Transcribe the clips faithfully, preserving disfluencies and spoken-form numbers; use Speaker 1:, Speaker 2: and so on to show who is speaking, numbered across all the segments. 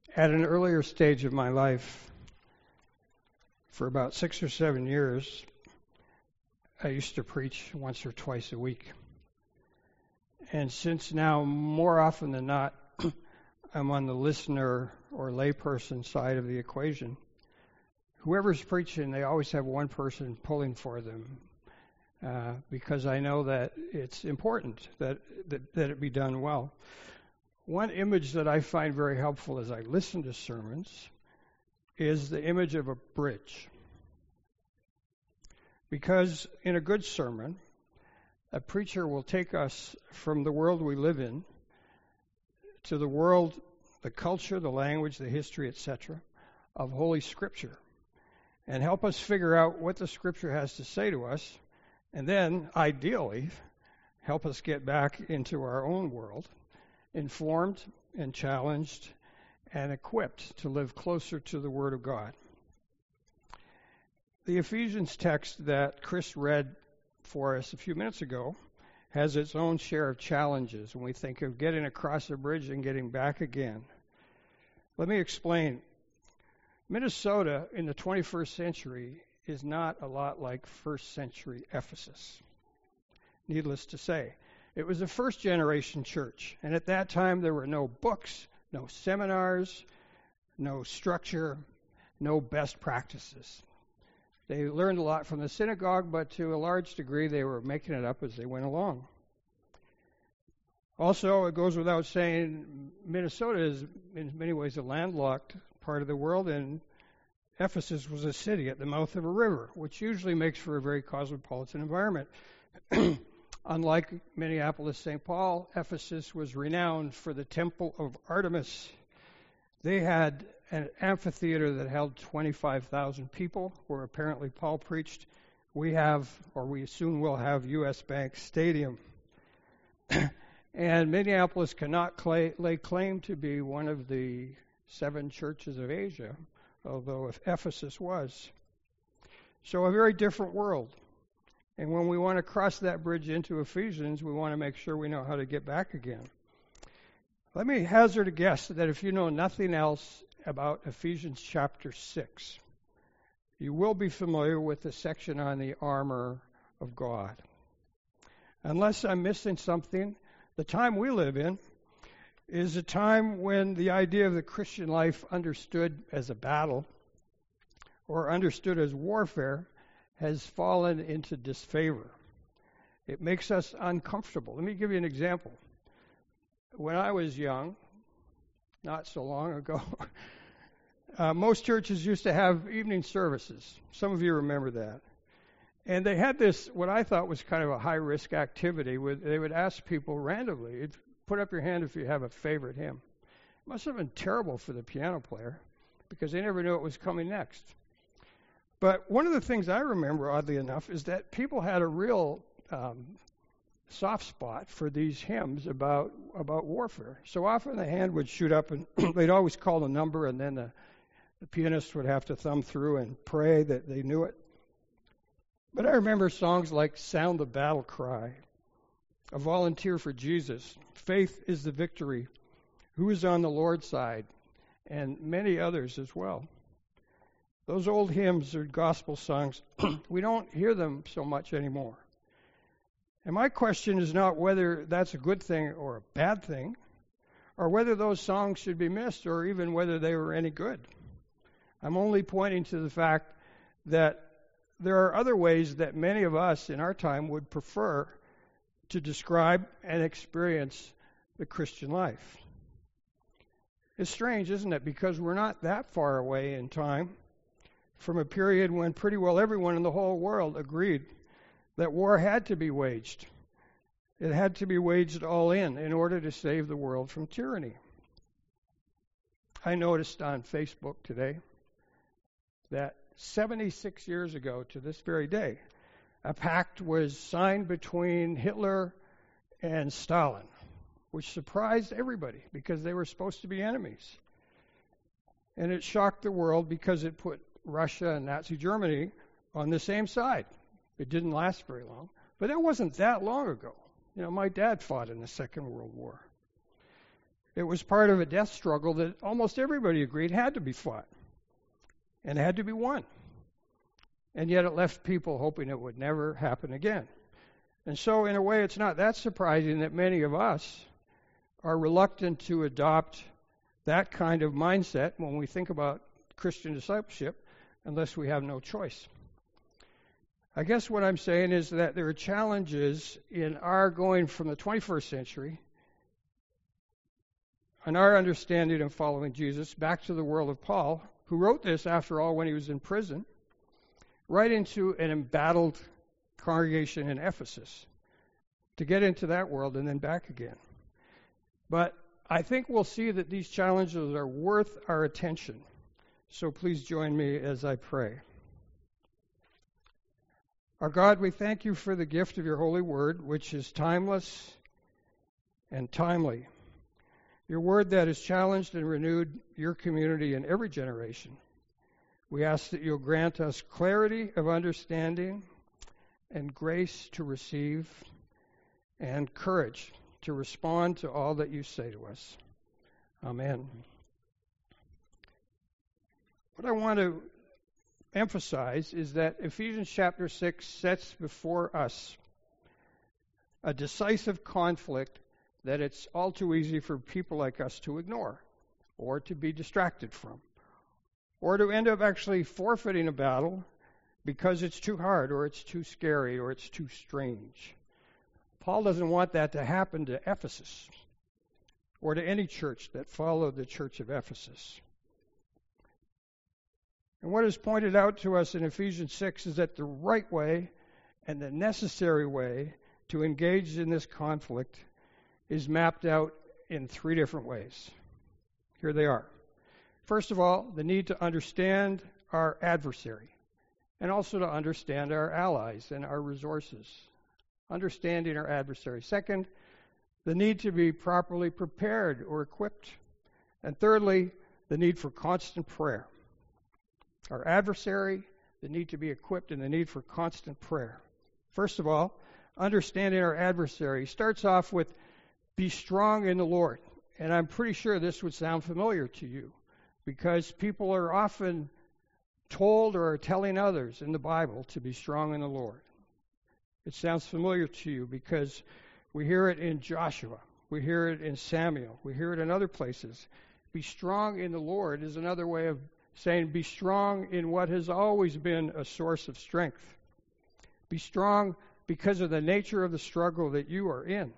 Speaker 1: At an earlier stage of my life, for about six or seven years, I used to preach once or twice a week. And since now, more often than not, I'm on the listener or layperson side of the equation, whoever's preaching, they always have one person pulling for them uh, because I know that it's important that, that, that it be done well. One image that I find very helpful as I listen to sermons is the image of a bridge. Because in a good sermon, a preacher will take us from the world we live in to the world, the culture, the language, the history, et cetera, of Holy Scripture, and help us figure out what the Scripture has to say to us, and then, ideally, help us get back into our own world, informed and challenged and equipped to live closer to the Word of God. The Ephesians text that Chris read for us a few minutes ago has its own share of challenges when we think of getting across a bridge and getting back again. Let me explain. Minnesota in the twenty-first century is not a lot like first century Ephesus. Needless to say, it was a first generation church, and at that time there were no books, no seminars, no structure, no best practices. They learned a lot from the synagogue, but to a large degree they were making it up as they went along. Also, it goes without saying, Minnesota is in many ways a landlocked part of the world, and Ephesus was a city at the mouth of a river, which usually makes for a very cosmopolitan environment. Unlike Minneapolis, Saint Paul, Ephesus was renowned for the Temple of Artemis. They had an amphitheater that held twenty-five thousand people, where apparently Paul preached. We have, or we soon will have, U S Bank Stadium. And Minneapolis cannot clay, lay claim to be one of the seven churches of Asia, although if Ephesus was. So a very different world. And when we want to cross that bridge into Ephesians, we want to make sure we know how to get back again. Let me hazard a guess that if you know nothing else about Ephesians chapter six, you will be familiar with the section on the armor of God. Unless I'm missing something, the time we live in is a time when the idea of the Christian life understood as a battle or understood as warfare has fallen into disfavor. It makes us uncomfortable. Let me give you an example. When I was young, not so long ago, uh, most churches used to have evening services. Some of you remember that. And they had this, what I thought was kind of a high-risk activity. Where they would ask people randomly, put up your hand if you have a favorite hymn. It must have been terrible for the piano player because they never knew what was coming next. But one of the things I remember, oddly enough, is that people had a real um, soft spot for these hymns about about warfare. So often the hand would shoot up, and they'd always call the number, and then the, the pianist would have to thumb through and pray that they knew it. But I remember songs like Sound the Battle Cry, A Volunteer for Jesus, Faith is the Victory, Who is on the Lord's Side, and many others as well. Those old hymns or gospel songs, we don't hear them so much anymore. And my question is not whether that's a good thing or a bad thing, or whether those songs should be missed, or even whether they were any good. I'm only pointing to the fact that there are other ways that many of us in our time would prefer to describe and experience the Christian life. It's strange, isn't it? Because we're not that far away in time from a period when pretty well everyone in the whole world agreed that war had to be waged. It had to be waged all in in order to save the world from tyranny. I noticed on Facebook today that seventy-six years ago to this very day, a pact was signed between Hitler and Stalin, which surprised everybody because they were supposed to be enemies. And it shocked the world because it put Russia and Nazi Germany on the same side. It didn't last very long. But that wasn't that long ago. You know, my dad fought in the Second World War. It was part of a death struggle that almost everybody agreed had to be fought and had to be won. And yet it left people hoping it would never happen again. And so, in a way, it's not that surprising that many of us are reluctant to adopt that kind of mindset when we think about Christian discipleship, unless we have no choice. I guess what I'm saying is that there are challenges in our going from the twenty-first century and our understanding of following Jesus back to the world of Paul, who wrote this, after all, when he was in prison, right into an embattled congregation in Ephesus, to get into that world and then back again. But I think we'll see that these challenges are worth our attention. So please join me as I pray. Our God, we thank you for the gift of your holy word, which is timeless and timely. Your word that has challenged and renewed your community in every generation. We ask that you'll grant us clarity of understanding and grace to receive and courage to respond to all that you say to us. Amen. What I want to emphasize is that Ephesians chapter six sets before us a decisive conflict that it's all too easy for people like us to ignore or to be distracted from, or to end up actually forfeiting a battle because it's too hard or it's too scary or it's too strange. Paul doesn't want that to happen to Ephesus or to any church that followed the church of Ephesus. And what is pointed out to us in Ephesians six is that the right way and the necessary way to engage in this conflict is mapped out in three different ways. Here they are. First of all, the need to understand our adversary and also to understand our allies and our resources. Understanding our adversary. Second, the need to be properly prepared or equipped. And thirdly, the need for constant prayer. Our adversary, the need to be equipped, and the need for constant prayer. First of all, understanding our adversary starts off with be strong in the Lord. And I'm pretty sure this would sound familiar to you because people are often told or are telling others in the Bible to be strong in the Lord. It sounds familiar to you because we hear it in Joshua. We hear it in Samuel. We hear it in other places. Be strong in the Lord is another way of saying be strong in what has always been a source of strength. Be strong because of the nature of the struggle that you are in.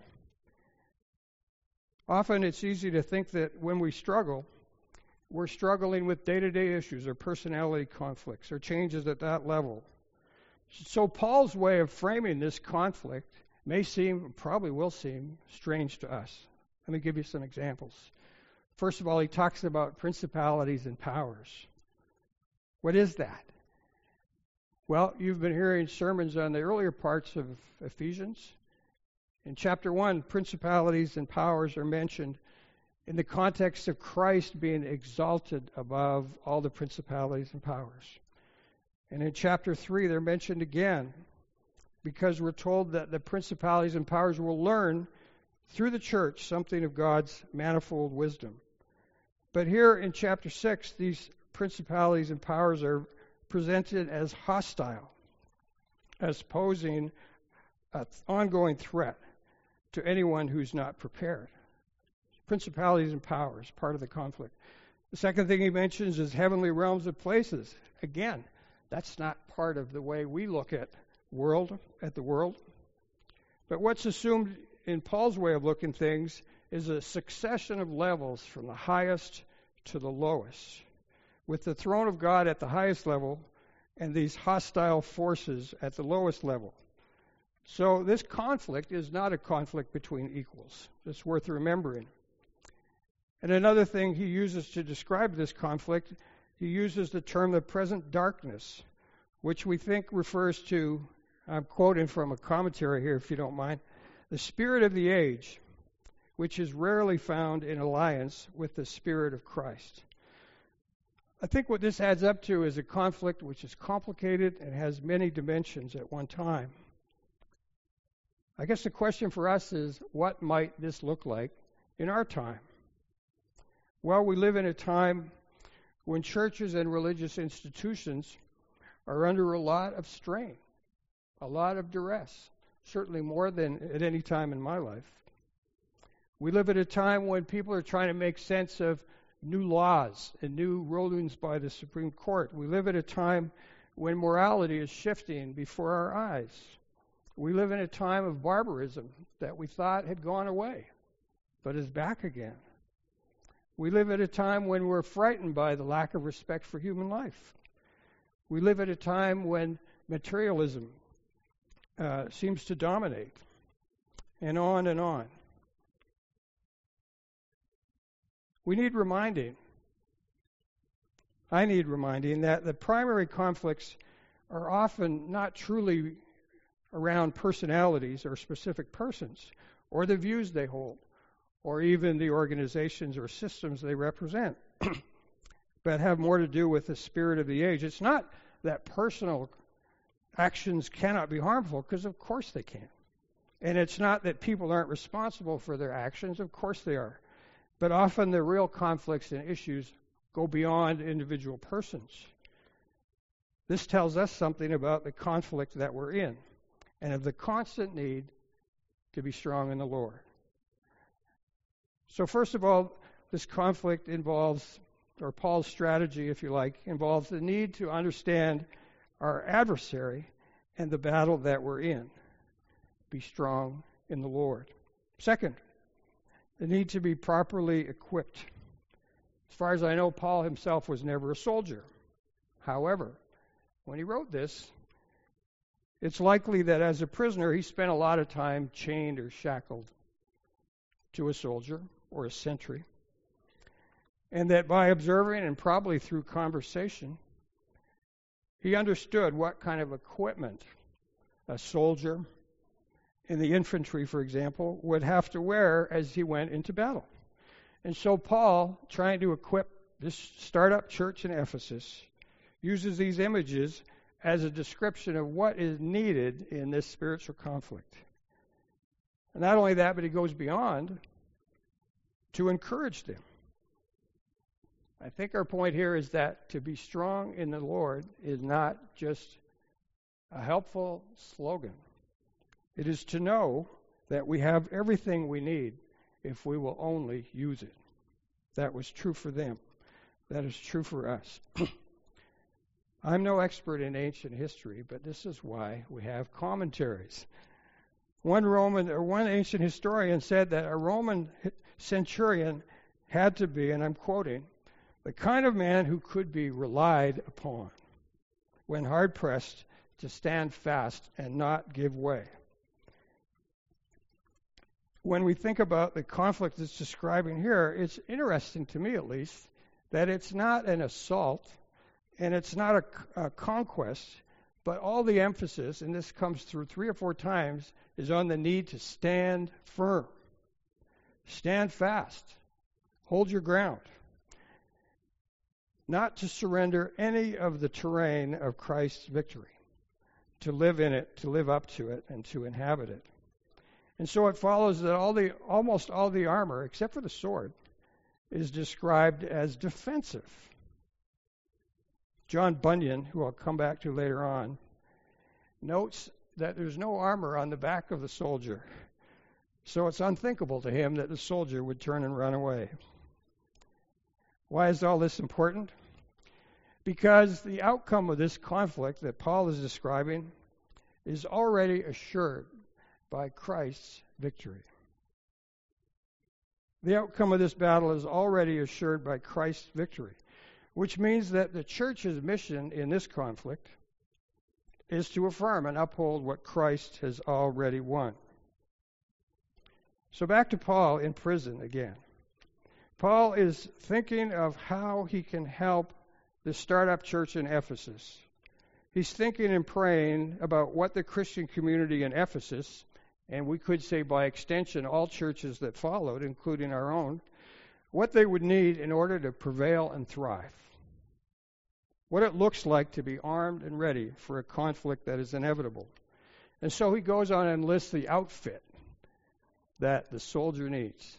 Speaker 1: Often it's easy to think that when we struggle, we're struggling with day-to-day issues or personality conflicts or changes at that level. So Paul's way of framing this conflict may seem, probably will seem, strange to us. Let me give you some examples. First of all, he talks about principalities and powers. What is that? Well, you've been hearing sermons on the earlier parts of Ephesians. In chapter one, principalities and powers are mentioned in the context of Christ being exalted above all the principalities and powers. And in chapter three, they're mentioned again because we're told that the principalities and powers will learn through the church something of God's manifold wisdom. But here in chapter six, these principalities and powers are presented as hostile, as posing an ongoing threat to anyone who's not prepared. Principalities and powers, part of the conflict. The second thing he mentions is heavenly realms of places. Again, that's not part of the way we look at world, at the world. But what's assumed in Paul's way of looking things is a succession of levels from the highest to the lowest, with the throne of God at the highest level and these hostile forces at the lowest level. So this conflict is not a conflict between equals. It's worth remembering. And another thing he uses to describe this conflict, he uses the term the present darkness, which we think refers to, I'm quoting from a commentary here if you don't mind, the spirit of the age, which is rarely found in alliance with the Spirit of Christ. I think what this adds up to is a conflict which is complicated and has many dimensions at one time. I guess the question for us is, what might this look like in our time? Well, we live in a time when churches and religious institutions are under a lot of strain, a lot of duress, certainly more than at any time in my life. We live at a time when people are trying to make sense of new laws and new rulings by the Supreme Court. We live at a time when morality is shifting before our eyes. We live in a time of barbarism that we thought had gone away, but is back again. We live at a time when we're frightened by the lack of respect for human life. We live at a time when materialism uh, seems to dominate, and on and on. We need reminding, I need reminding, that the primary conflicts are often not truly around personalities or specific persons, or the views they hold, or even the organizations or systems they represent, but have more to do with the spirit of the age. It's not that personal actions cannot be harmful, because of course they can. And it's not that people aren't responsible for their actions, of course they are. But often the real conflicts and issues go beyond individual persons. This tells us something about the conflict that we're in, and of the constant need to be strong in the Lord. So first of all, this conflict involves, or Paul's strategy, if you like, involves the need to understand our adversary and the battle that we're in. Be strong in the Lord. Second, the need to be properly equipped. As far as I know, Paul himself was never a soldier. However, when he wrote this, it's likely that as a prisoner, he spent a lot of time chained or shackled to a soldier or a sentry, and that by observing and probably through conversation, he understood what kind of equipment a soldier in the infantry, for example, would have to wear as he went into battle. And so Paul, trying to equip this startup church in Ephesus, uses these images as a description of what is needed in this spiritual conflict. And not only that, but he goes beyond to encourage them. I think our point here is that to be strong in the Lord is not just a helpful slogan. It is to know that we have everything we need if we will only use it. That was true for them. That is true for us. I'm no expert in ancient history, but this is why we have commentaries. One Roman or one ancient historian said that a Roman centurion had to be, and I'm quoting, the kind of man who could be relied upon when hard pressed to stand fast and not give way. When we think about the conflict it's describing here, it's interesting to me at least that it's not an assault and it's not a, a conquest, but all the emphasis, and this comes through three or four times, is on the need to stand firm. Stand fast. Hold your ground. Not to surrender any of the terrain of Christ's victory, to live in it, to live up to it, and to inhabit it. And so it follows that all the almost all the armor, except for the sword, is described as defensive. John Bunyan, who I'll come back to later on, notes that there's no armor on the back of the soldier. So it's unthinkable to him that the soldier would turn and run away. Why is all this important? Because the outcome of this conflict that Paul is describing is already assured by Christ's victory. The outcome of this battle is already assured by Christ's victory, which means that the church's mission in this conflict is to affirm and uphold what Christ has already won. So back to Paul in prison again. Paul is thinking of how he can help the startup church in Ephesus. He's thinking and praying about what the Christian community in Ephesus, and we could say by extension all churches that followed, including our own, what they would need in order to prevail and thrive. What it looks like to be armed and ready for a conflict that is inevitable. And so he goes on and lists the outfit that the soldier needs.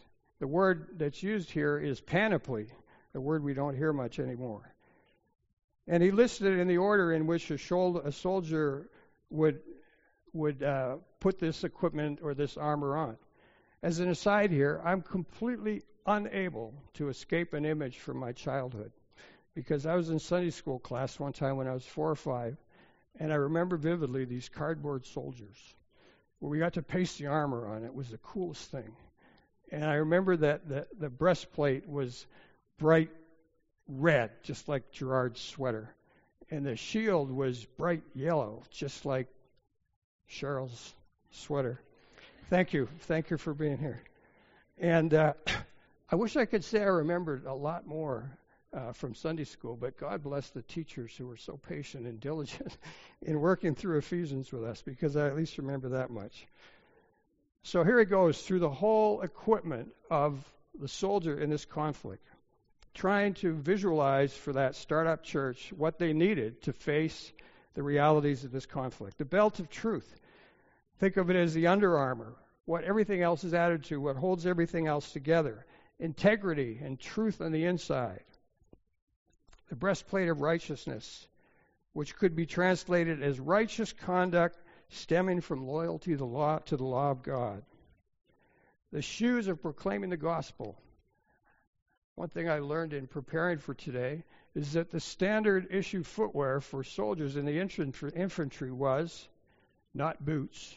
Speaker 1: The word that's used here is panoply, a word we don't hear much anymore. And he listed it in the order in which a, shoulder, a soldier would would uh, put this equipment or this armor on. As an aside here, I'm completely unable to escape an image from my childhood, because I was in Sunday school class one time when I was four or five, and I remember vividly these cardboard soldiers where we got to paste the armor on. It was the coolest thing. And I remember that the, the breastplate was bright red, just like Gerard's sweater. And the shield was bright yellow, just like Cheryl's sweater. Thank you. Thank you for being here. And uh, I wish I could say I remembered a lot more uh, from Sunday school, but God bless the teachers who were so patient and diligent in working through Ephesians with us, because I at least remember that much. So here it goes through the whole equipment of the soldier in this conflict, trying to visualize for that startup church what they needed to face the realities of this conflict. The belt of truth. Think of it as the under armor, what everything else is added to, what holds everything else together. Integrity and truth on the inside. The breastplate of righteousness, which could be translated as righteous conduct stemming from loyalty to the law, to the law of God. The shoes of proclaiming the gospel. One thing I learned in preparing for today is that the standard issue footwear for soldiers in the infantry, infantry was not boots.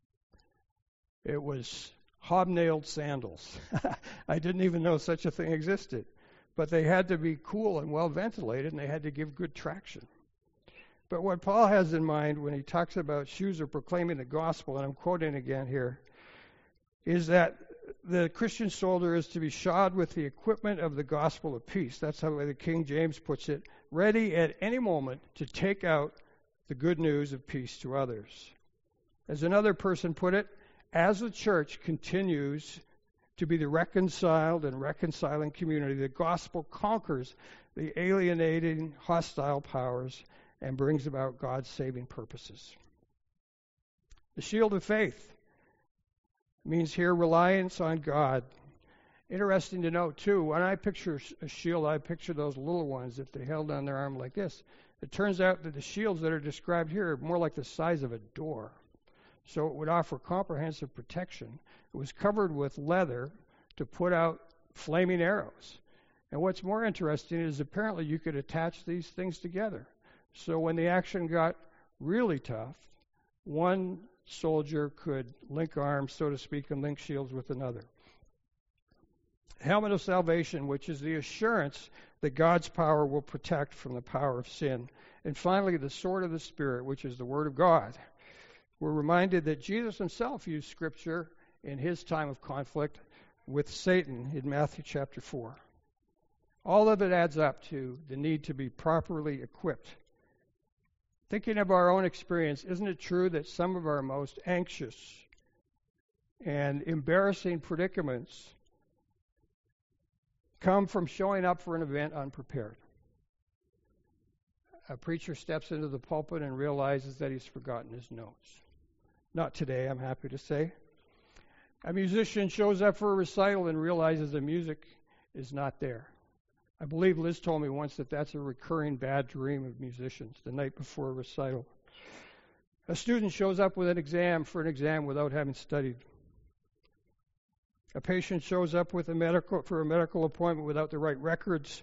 Speaker 1: It was hobnailed sandals. I didn't even know such a thing existed. But they had to be cool and well ventilated, and they had to give good traction. But what Paul has in mind when he talks about shoes of proclaiming the gospel, and I'm quoting again here, is that the Christian soldier is to be shod with the equipment of the gospel of peace. That's how the King James puts it, ready at any moment to take out the good news of peace to others. As another person put it, as the church continues to be the reconciled and reconciling community, the gospel conquers the alienating, hostile powers and brings about God's saving purposes. The shield of faith means here reliance on God. Interesting to note, too, when I picture a shield, I picture those little ones that they held on their arm like this. It turns out that the shields that are described here are more like the size of a door. So it would offer comprehensive protection. It was covered with leather to put out flaming arrows. And what's more interesting is apparently you could attach these things together. So when the action got really tough, one soldier could link arms, so to speak, and link shields with another. Helmet of salvation, which is the assurance that God's power will protect from the power of sin. And finally, the sword of the Spirit, which is the Word of God. We're reminded that Jesus himself used Scripture in his time of conflict with Satan in Matthew chapter four. All of it adds up to the need to be properly equipped. Thinking of our own experience, isn't it true that some of our most anxious and embarrassing predicaments come from showing up for an event unprepared? A preacher steps into the pulpit and realizes that he's forgotten his notes. Not today, I'm happy to say. A musician shows up for a recital and realizes the music is not there. I believe Liz told me once that that's a recurring bad dream of musicians the night before a recital. A student shows up with an exam for an exam without having studied. A patient shows up with a medical for a medical appointment without the right records.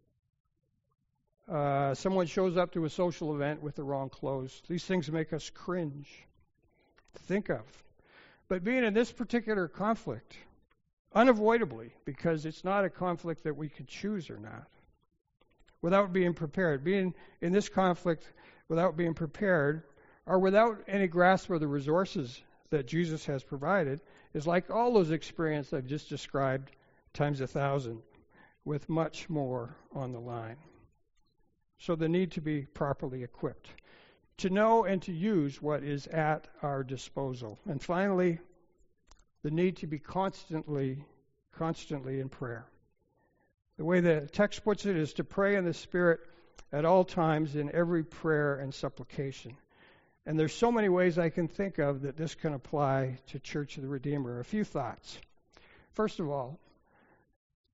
Speaker 1: Uh, someone shows up to a social event with the wrong clothes. These things make us cringe to think of. But being in this particular conflict, unavoidably, because it's not a conflict that we could choose or not, without being prepared. Being in this conflict without being prepared, or without any grasp of the resources that Jesus has provided, is like all those experiences I've just described times a thousand, with much more on the line. So the need to be properly equipped, to know and to use what is at our disposal. And finally, the need to be constantly, constantly in prayer. The way the text puts it is to pray in the Spirit at all times in every prayer and supplication. And there's so many ways I can think of that this can apply to Church of the Redeemer. A few thoughts. First of all,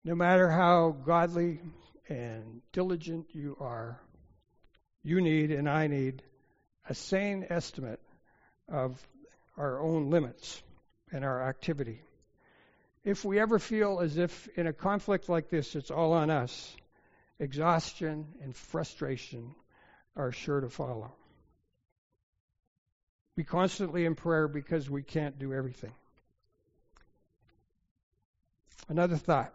Speaker 1: No matter how godly and diligent you are, you need and I need a sane estimate of our own limits and our activity. If we ever feel as if in a conflict like this it's all on us, exhaustion and frustration are sure to follow. Be constantly in prayer because we can't do everything. Another thought.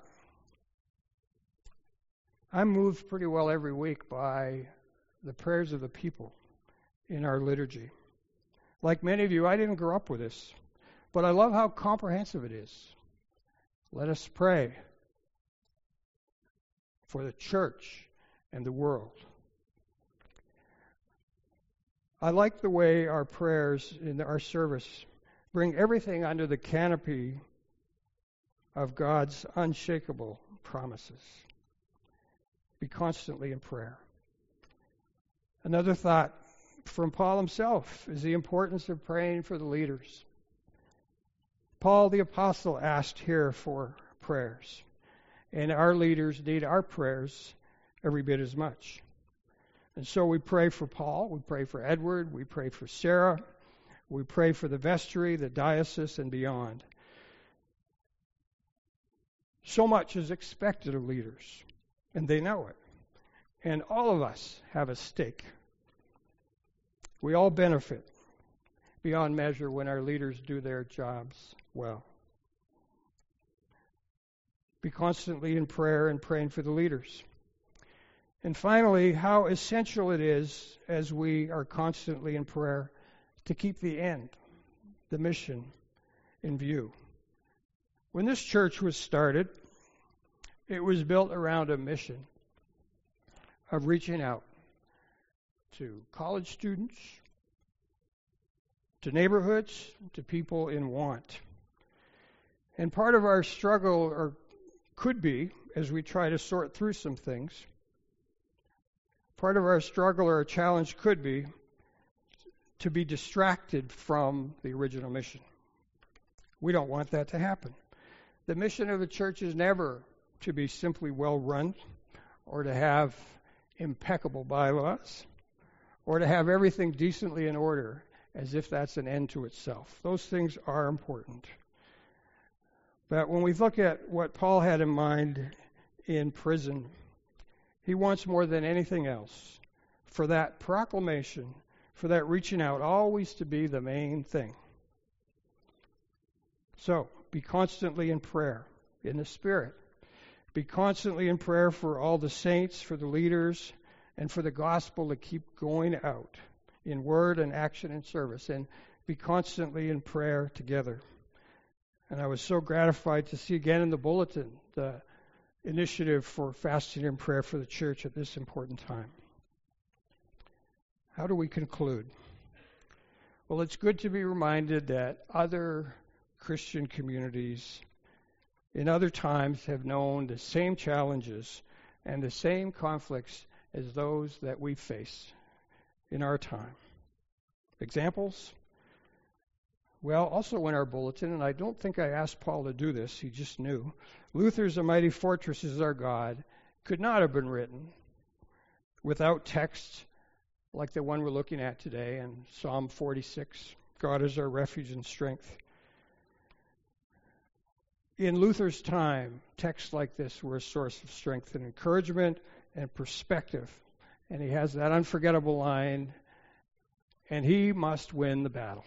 Speaker 1: I'm moved pretty well every week by the prayers of the people in our liturgy. Like many of you, I didn't grow up with this, but I love how comprehensive it is. Let us pray for the church and the world. I like the way our prayers in our service bring everything under the canopy of God's unshakable promises. Be constantly in prayer. Another thought from Paul himself is the importance of praying for the leaders. Paul the Apostle asked here for prayers, and our leaders need our prayers every bit as much. And so we pray for Paul, we pray for Edward, we pray for Sarah, we pray for the vestry, the diocese, and beyond. So much is expected of leaders, and they know it. And all of us have a stake. We all benefit beyond measure when our leaders do their jobs well. Be constantly in prayer and praying for the leaders. And finally, how essential it is as we are constantly in prayer to keep the end, the mission, in view. When this church was started, it was built around a mission of reaching out to college students, to neighborhoods, to people in want. And part of our struggle, or could be, as we try to sort through some things, part of our struggle or challenge could be to be distracted from the original mission. We don't want that to happen. The mission of the church is never to be simply well run, or to have impeccable bylaws, or to have everything decently in order, as if that's an end to itself. Those things are important. But when we look at what Paul had in mind in prison, he wants more than anything else for that proclamation, for that reaching out, always to be the main thing. So, be constantly in prayer, in the Spirit. Be constantly in prayer for all the saints, for the leaders, and for the gospel to keep going out in word and action and service, and be constantly in prayer together. And I was so gratified to see again in the bulletin the initiative for fasting and prayer for the church at this important time. How do we conclude? Well, it's good to be reminded that other Christian communities in other times have known the same challenges and the same conflicts as those that we face in our time. Examples? Well, also in our bulletin, and I don't think I asked Paul to do this, he just knew, Luther's A Mighty Fortress is Our God could not have been written without texts like the one we're looking at today in Psalm forty-six, God is our refuge and strength. In Luther's time, texts like this were a source of strength and encouragement and perspective. And he has that unforgettable line, and he must win the battle.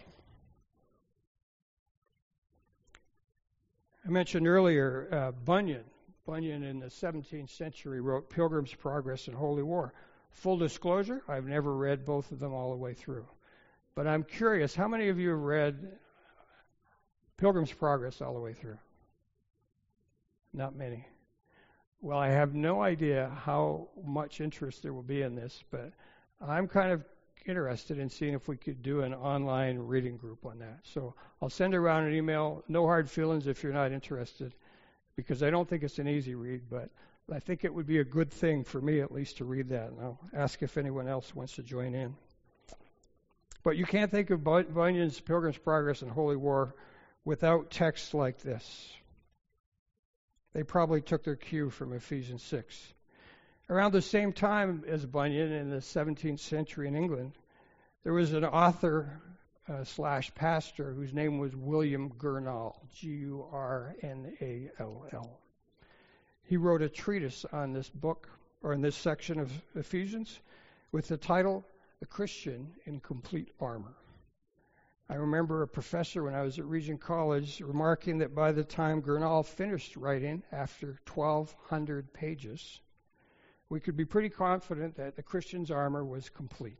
Speaker 1: I mentioned earlier uh, Bunyan. Bunyan in the seventeenth century wrote Pilgrim's Progress and Holy War. Full disclosure, I've never read both of them all the way through. But I'm curious, how many of you have read Pilgrim's Progress all the way through? Not many. Well, I have no idea how much interest there will be in this, but I'm kind of interested in seeing if we could do an online reading group on that. So I'll send around an email. No hard feelings if you're not interested, because I don't think it's an easy read, but I think it would be a good thing for me at least to read that, and I'll ask if anyone else wants to join in. But you can't think of Bunyan's Pilgrim's Progress and Holy War without texts like this. They probably took their cue from Ephesians six. Around the same time as Bunyan in the seventeenth century in England, there was an author uh, slash pastor whose name was William Gurnall, G U R N A L L. He wrote a treatise on this book, or in this section of Ephesians, with the title, The Christian in Complete Armor. I remember a professor when I was at Regent College remarking that by the time Gurnall finished writing, after twelve hundred pages, we could be pretty confident that the Christian's armor was complete.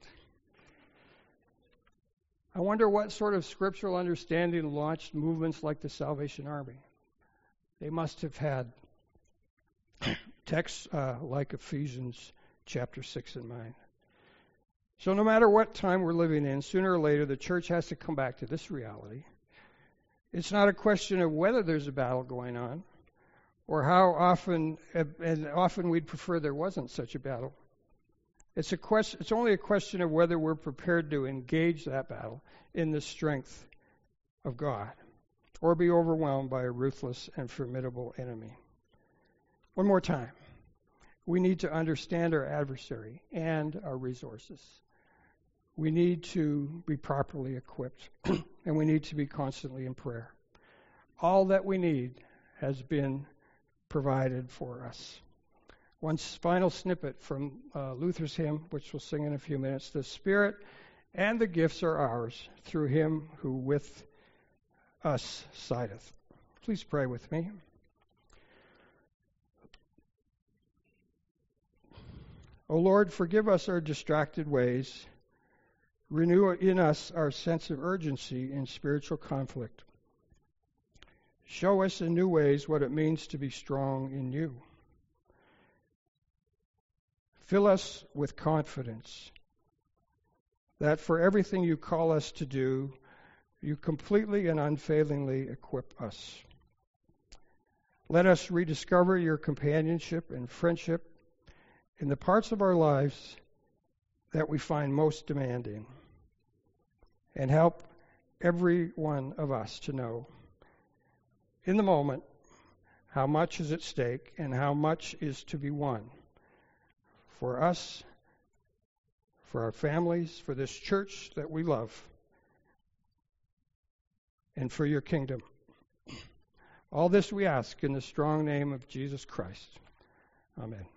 Speaker 1: I wonder what sort of scriptural understanding launched movements like the Salvation Army. They must have had texts uh, like Ephesians chapter six in mind. So no matter what time we're living in, sooner or later the church has to come back to this reality. It's not a question of whether there's a battle going on, or how often, and often we'd prefer there wasn't such a battle. It's a question. It's only a question of whether we're prepared to engage that battle in the strength of God, or be overwhelmed by a ruthless and formidable enemy. One more time. We need to understand our adversary and our resources. We need to be properly equipped, and we need to be constantly in prayer. All that we need has been provided for us. One final snippet from uh, Luther's hymn, which we'll sing in a few minutes. The Spirit and the gifts are ours through him who with us sideth. Please pray with me. O Lord, forgive us our distracted ways. Renew in us our sense of urgency in spiritual conflict. Show us in new ways what it means to be strong in you. Fill us with confidence that for everything you call us to do, you completely and unfailingly equip us. Let us rediscover your companionship and friendship in the parts of our lives that we find most demanding, and help every one of us to know in the moment how much is at stake and how much is to be won for us, for our families, for this church that we love, and for your kingdom. All this we ask in the strong name of Jesus Christ. Amen.